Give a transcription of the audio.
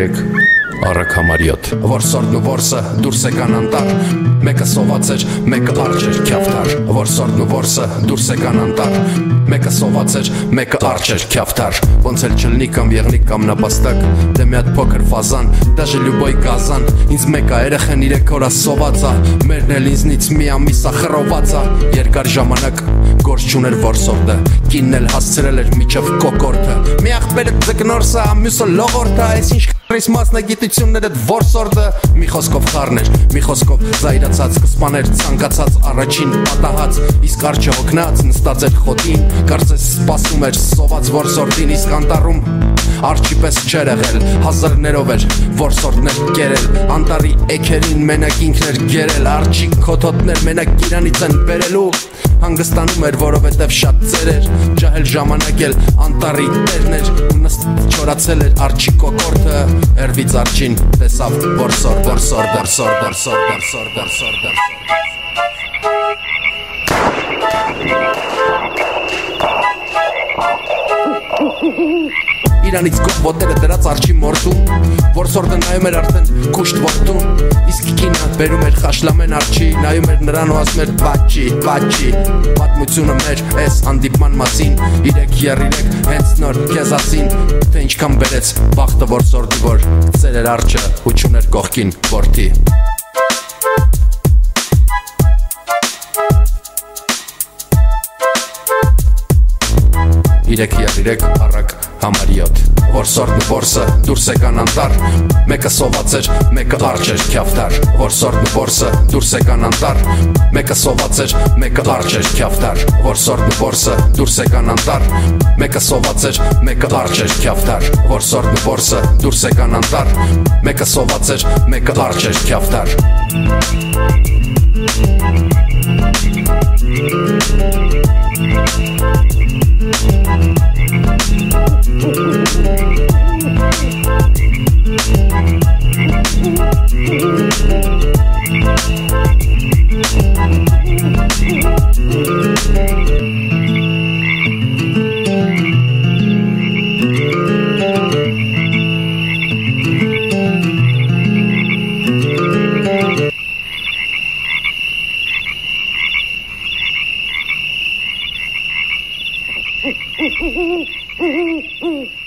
3 Առակ համարյոտ Որսորդն ու որսը դուրս եկան անտառ Մեկը սոված էր, մեկը արջ էր քյավթար Որսորդն ու որսը դուրս եկան անտառ Մեկը սոված էր, մեկը արջ էր քյավթար Ոնց էլ չլնի կամ եղնի կամ նապաստակ Դե մի հատ փոքր ֆազան, դաժե լյուբոյ գազան Ինձ մեկը երեխեն 3 օր սոված ա Մերն էլ ինձնից մի ամիս ա խռոված ա Երկար ժամանակ գործ չուներ որսորդը Կինն էլ հասցրել էր միջև կոկորդը Մի աղբերը ձկնորսը, մյուսը լողորդը Այս ինչ Այս մասնագիտություններ էդ որսորդը Մի խոսքով խառն էր, մի խոսքով զայրացած Կսպաներ ցանկացած առաջին պատահած Իսկ արջը հոգնած նստած էր խոտին Կարծես սպասում էր սոված որսորդին Իսկ անտառում արջի պես չեր եղել Հազարներով էր որսորդներ կերել Անտառի էքերին մենակ ինքն էր գերել Արջի քոթոտներ մենակ իրանից են բերելու Հանգստանում էր, որովհետև շատ ծեր էր Ջահել ժամանակ էլ անտառի տերն էր Ու նստ չորացել էր արջի կոկորդը Երվից արջին տեսավ որսորդ Իրանից գող ոտերը դրած արջի մորտում Որսորդը նայում էր արդեն կուշտ ոտտում Իսկ կինը բերում էր խաշլամեն արջի Նայում էր նրան ու ասում էր բաչի Պատմությունը մեր էս հանդիպման մասին 3-3 հենց նոր քեզ ասին Թե ինչքան բերեց բախտը որսորդի որ Ծեր էր արջը ու չուներ կողքին որդի 3-3 առակ համարյոտ Որսորդն ու որսը դուրս եկան անտառ Մեկը սոված էր, մեկը արջ էր քյավթար Որսորդն ու որսը դուրս եկան անտառ Մեկը սոված էր, մեկը արջ էր քյավթար Որսորդն ու որսը դուրս եկան անտառ Մեկը սոված էր, մեկը արջ էր քյավթար Որսորդն ու որսը դուրս եկան անտառ Մեկը սոված էր, մեկը արջ էր քյավթար Mm-hmm.